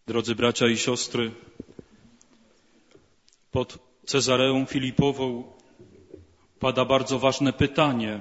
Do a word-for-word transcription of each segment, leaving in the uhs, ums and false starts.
Drodzy bracia i siostry, pod Cezareą Filipową pada bardzo ważne pytanie.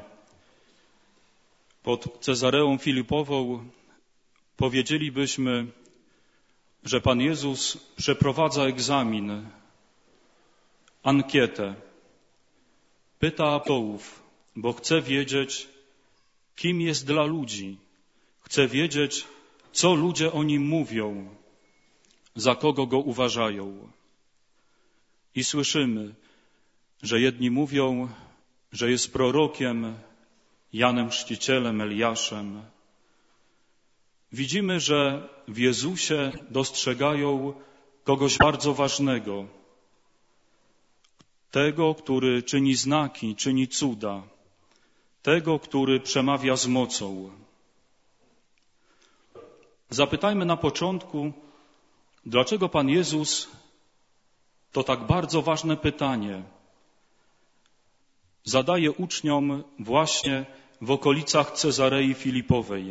Pod Cezareą Filipową powiedzielibyśmy, że Pan Jezus przeprowadza egzamin, ankietę. Pyta apostołów, bo chce wiedzieć, kim jest dla ludzi. Chce wiedzieć, co ludzie o Nim mówią, za kogo Go uważają. I słyszymy, że jedni mówią, że jest prorokiem, Janem Chrzcicielem, Eliaszem. Widzimy, że w Jezusie dostrzegają kogoś bardzo ważnego. Tego, który czyni znaki, czyni cuda. Tego, który przemawia z mocą. Zapytajmy na początku, dlaczego Pan Jezus to tak bardzo ważne pytanie zadaje uczniom właśnie w okolicach Cezarei Filipowej.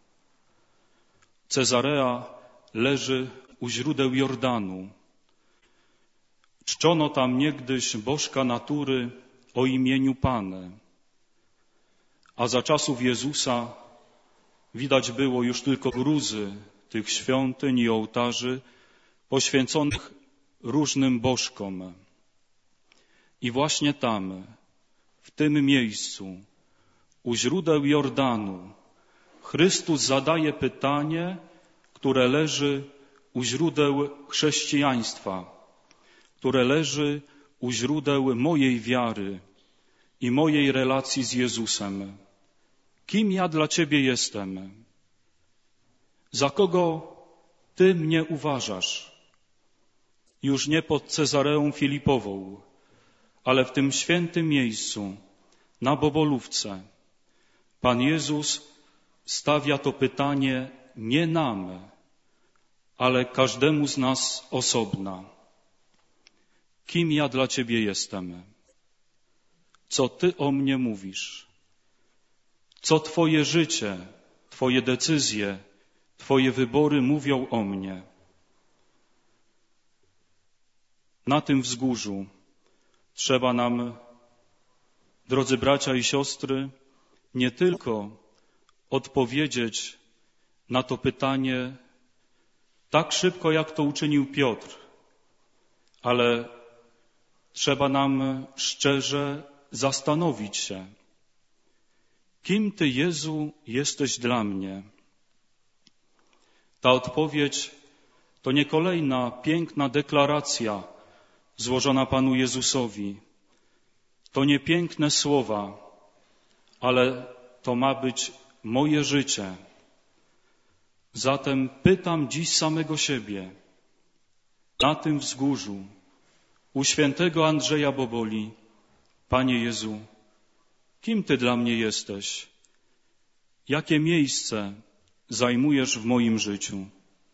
Cezarea leży u źródeł Jordanu. Czczono tam niegdyś bożka natury o imieniu Pan. A za czasów Jezusa widać było już tylko gruzy tych świątyń i ołtarzy poświęconych różnym bożkom. I właśnie tam, w tym miejscu, u źródeł Jordanu, Chrystus zadaje pytanie, które leży u źródeł chrześcijaństwa, które leży u źródeł mojej wiary i mojej relacji z Jezusem. Kim ja dla Ciebie jestem? Za kogo Ty mnie uważasz? Już nie pod Cezareą Filipową, ale w tym świętym miejscu, na Bobolówce, Pan Jezus stawia to pytanie nie nam, ale każdemu z nas osobna. Kim ja dla Ciebie jestem? Co Ty o mnie mówisz? Co Twoje życie, Twoje decyzje, Twoje wybory mówią o mnie? Na tym wzgórzu trzeba nam, drodzy bracia i siostry, nie tylko odpowiedzieć na to pytanie tak szybko, jak to uczynił Piotr, ale trzeba nam szczerze zastanowić się, kim Ty, Jezu, jesteś dla mnie? Ta odpowiedź to nie kolejna piękna deklaracja złożona Panu Jezusowi. To nie piękne słowa, ale to ma być moje życie. Zatem pytam dziś samego siebie, na tym wzgórzu, u świętego Andrzeja Boboli, Panie Jezu, kim Ty dla mnie jesteś? Jakie miejsce zajmujesz w moim życiu?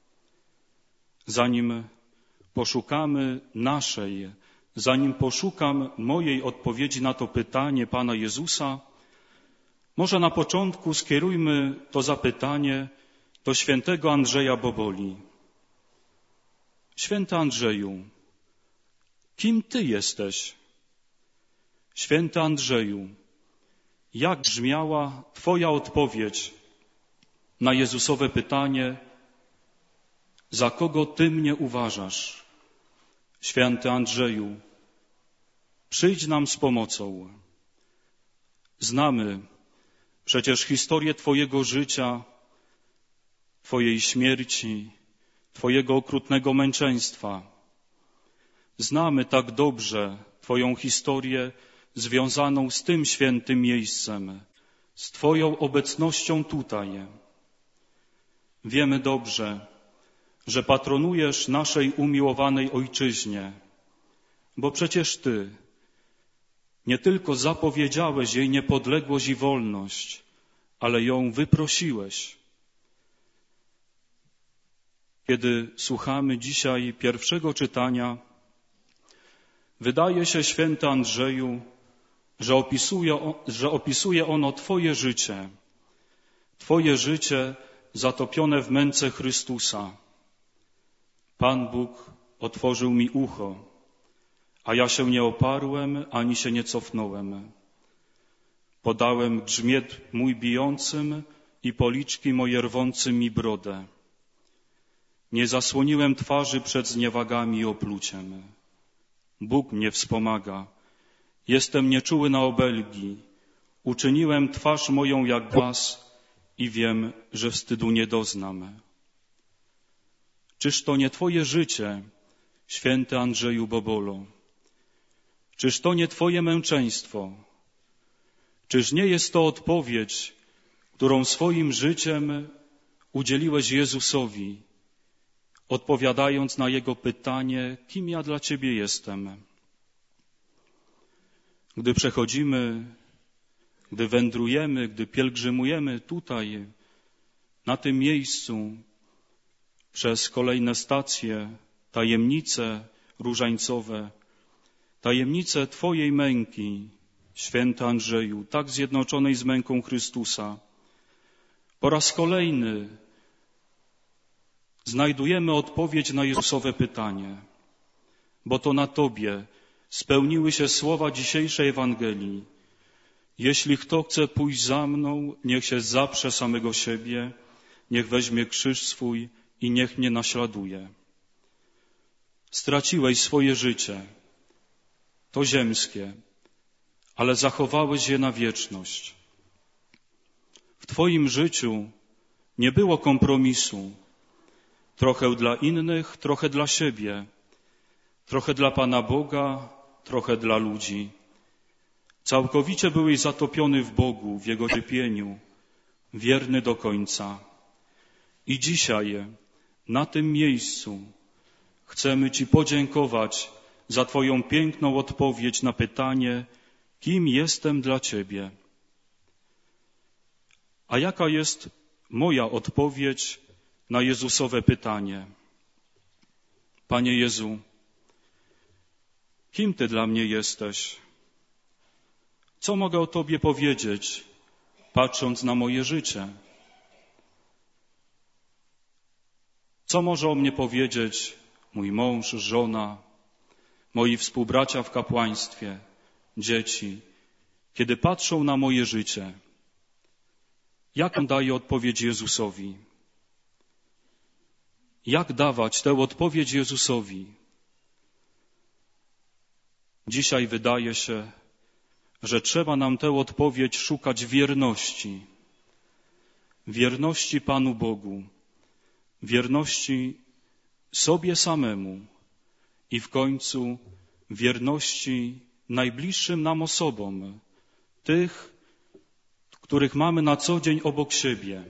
Zanim poszukamy naszej, zanim poszukam mojej odpowiedzi na to pytanie Pana Jezusa, może na początku skierujmy to zapytanie do świętego Andrzeja Boboli. Święty Andrzeju, kim Ty jesteś? Święty Andrzeju, jak brzmiała Twoja odpowiedź na Jezusowe pytanie, za kogo Ty mnie uważasz? Święty Andrzeju, przyjdź nam z pomocą. Znamy przecież historię Twojego życia, Twojej śmierci, Twojego okrutnego męczeństwa. Znamy tak dobrze Twoją historię związaną z tym świętym miejscem, z Twoją obecnością tutaj. Wiemy dobrze, że patronujesz naszej umiłowanej Ojczyźnie, bo przecież Ty nie tylko zapowiedziałeś jej niepodległość i wolność, ale ją wyprosiłeś. Kiedy słuchamy dzisiaj pierwszego czytania, wydaje się, święty Andrzeju, że opisuje, że opisuje ono Twoje życie, Twoje życie zatopione w męce Chrystusa. Pan Bóg otworzył mi ucho, a ja się nie oparłem, ani się nie cofnąłem. Podałem grzmiet mój bijącym i policzki moje rwącym mi brodę. Nie zasłoniłem twarzy przed zniewagami i opluciem. Bóg mnie wspomaga. Jestem nieczuły na obelgi. Uczyniłem twarz moją jak głaz i wiem, że wstydu nie doznam. Czyż to nie Twoje życie, święty Andrzeju Bobolo? Czyż to nie Twoje męczeństwo? Czyż nie jest to odpowiedź, którą swoim życiem udzieliłeś Jezusowi, odpowiadając na Jego pytanie, kim ja dla Ciebie jestem? Gdy przechodzimy, gdy wędrujemy, gdy pielgrzymujemy tutaj, na tym miejscu, przez kolejne stacje, tajemnice różańcowe, tajemnice Twojej męki, święty Andrzeju, tak zjednoczonej z męką Chrystusa, po raz kolejny znajdujemy odpowiedź na Jezusowe pytanie, bo to na Tobie spełniły się słowa dzisiejszej Ewangelii. Jeśli kto chce pójść za mną, niech się zaprze samego siebie, niech weźmie krzyż swój i niech mnie naśladuje. Straciłeś swoje życie, to ziemskie, ale zachowałeś je na wieczność. W Twoim życiu nie było kompromisu. Trochę dla innych, trochę dla siebie, trochę dla Pana Boga, trochę dla ludzi. Całkowicie byłeś zatopiony w Bogu, w Jego cierpieniu, wierny do końca. I dzisiaj, na tym miejscu, chcemy Ci podziękować za Twoją piękną odpowiedź na pytanie, kim jestem dla Ciebie. A jaka jest moja odpowiedź na Jezusowe pytanie? Panie Jezu, kim Ty dla mnie jesteś? Co mogę o Tobie powiedzieć, patrząc na moje życie? Co może o mnie powiedzieć mój mąż, żona, moi współbracia w kapłaństwie, dzieci, kiedy patrzą na moje życie? Jak daję odpowiedź Jezusowi? Jak dawać tę odpowiedź Jezusowi? Dzisiaj wydaje się, że trzeba nam tę odpowiedź szukać wierności. Wierności Panu Bogu, wierności sobie samemu i w końcu wierności najbliższym nam osobom, tych, których mamy na co dzień obok siebie.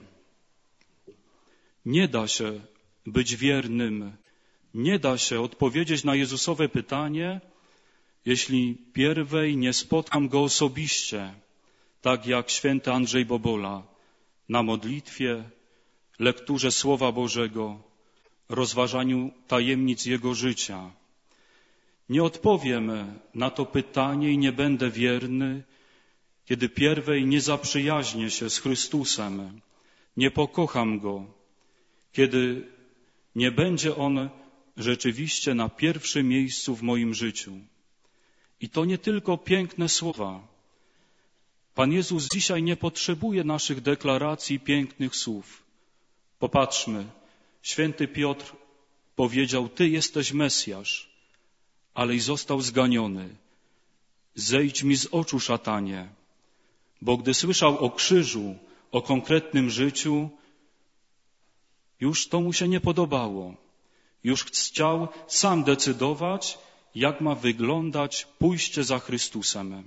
Nie da się być wiernym, nie da się odpowiedzieć na Jezusowe pytanie, jeśli pierwej nie spotkam Go osobiście, tak jak święty Andrzej Bobola, na modlitwie, lekturze Słowa Bożego, rozważaniu tajemnic Jego życia. Nie odpowiem na to pytanie i nie będę wierny, kiedy pierwej nie zaprzyjaźnię się z Chrystusem, nie pokocham Go, kiedy nie będzie On rzeczywiście na pierwszym miejscu w moim życiu. I to nie tylko piękne słowa. Pan Jezus dzisiaj nie potrzebuje naszych deklaracji i pięknych słów. Popatrzmy, święty Piotr powiedział, Ty jesteś Mesjasz, ale i został zganiony. Zejdź mi z oczu, szatanie, bo gdy słyszał o krzyżu, o konkretnym życiu, już to mu się nie podobało. Już chciał sam decydować, jak ma wyglądać pójście za Chrystusem.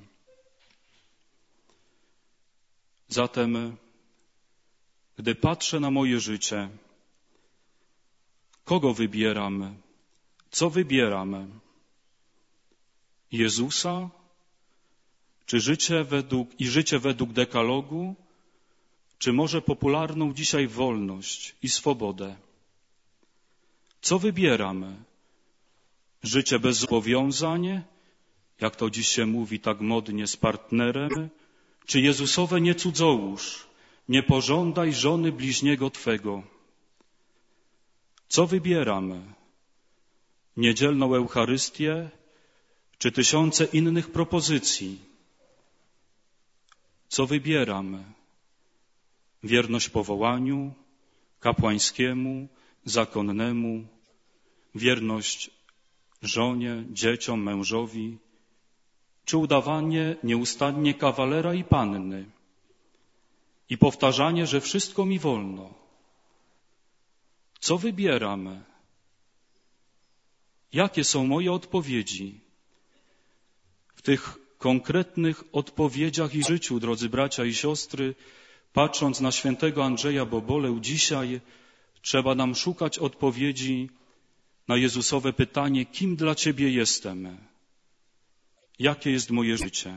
Zatem, gdy patrzę na moje życie, kogo wybieram? Co wybieram? Jezusa? Czy życie według, i życie według dekalogu? Czy może popularną dzisiaj wolność i swobodę? Co wybieram? Życie bez zobowiązań, jak to dziś się mówi tak modnie, z partnerem? Czy Jezusowe nie cudzołóż, nie pożądaj żony bliźniego Twego? Co wybieram? niedzielną Eucharystię, czy tysiące innych propozycji. Co wybieram? Wierność powołaniu kapłańskiemu, zakonnemu, wierność żonie, dzieciom, mężowi, czy udawanie nieustannie kawalera i panny i powtarzanie, że wszystko mi wolno. Co wybieram? Jakie są moje odpowiedzi? W tych konkretnych odpowiedziach i życiu, drodzy bracia i siostry, patrząc na świętego Andrzeja Bobolę, dzisiaj trzeba nam szukać odpowiedzi na Jezusowe pytanie, kim dla Ciebie jestem? Jakie jest moje życie?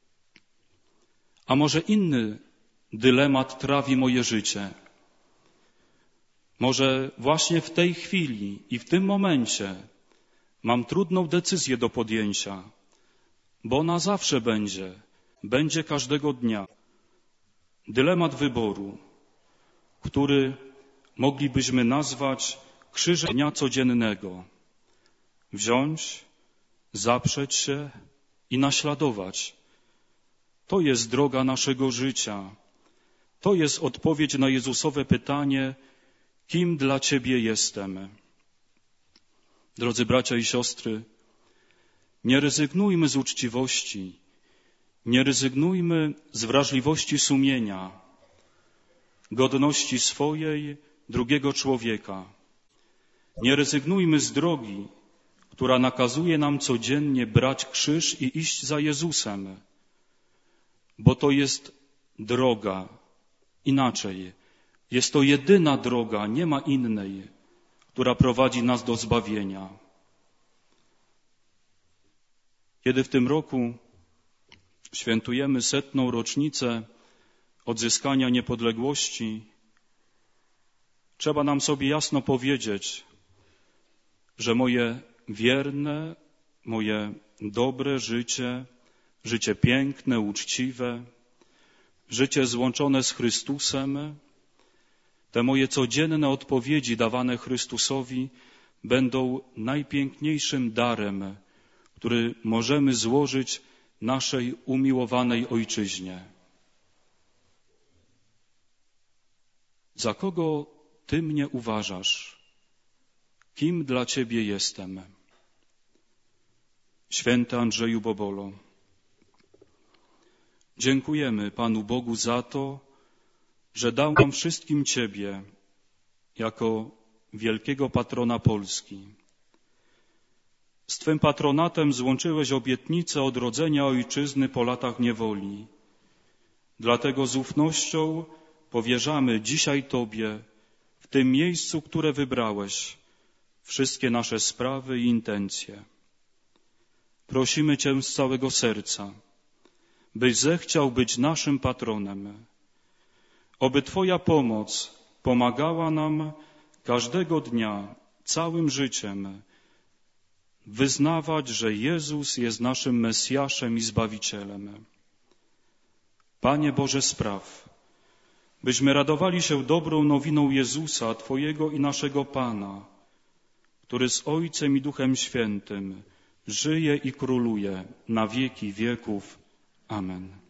A może inny dylemat trawi moje życie? Może właśnie w tej chwili i w tym momencie mam trudną decyzję do podjęcia, bo ona zawsze będzie, będzie każdego dnia. Dylemat wyboru, który moglibyśmy nazwać krzyżem dnia codziennego. Wziąć, zaprzeć się i naśladować. To jest droga naszego życia. To jest odpowiedź na Jezusowe pytanie, kim dla Ciebie jestem? Drodzy bracia i siostry, nie rezygnujmy z uczciwości, nie rezygnujmy z wrażliwości sumienia, godności swojej, drugiego człowieka. Nie rezygnujmy z drogi, która nakazuje nam codziennie brać krzyż i iść za Jezusem, bo to jest droga. Inaczej, jest to jedyna droga, nie ma innej, która prowadzi nas do zbawienia. Kiedy w tym roku świętujemy setną rocznicę odzyskania niepodległości, trzeba nam sobie jasno powiedzieć, że moje wierne, moje dobre życie, życie piękne, uczciwe, życie złączone z Chrystusem, te moje codzienne odpowiedzi dawane Chrystusowi będą najpiękniejszym darem, który możemy złożyć naszej umiłowanej Ojczyźnie. Za kogo Ty mnie uważasz? Kim dla Ciebie jestem? Święty Andrzeju Bobolo, dziękujemy Panu Bogu za to, że dał nam wszystkim Ciebie jako wielkiego patrona Polski. Z Twym patronatem złączyłeś obietnicę odrodzenia Ojczyzny po latach niewoli. Dlatego z ufnością powierzamy dzisiaj Tobie, w tym miejscu, które wybrałeś, wszystkie nasze sprawy i intencje. Prosimy Cię z całego serca, byś zechciał być naszym patronem. Oby Twoja pomoc pomagała nam każdego dnia, całym życiem, wyznawać, że Jezus jest naszym Mesjaszem i Zbawicielem. Panie Boże, spraw, byśmy radowali się dobrą nowiną Jezusa, Twojego i naszego Pana, który z Ojcem i Duchem Świętym żyje i króluje na wieki wieków. Amen.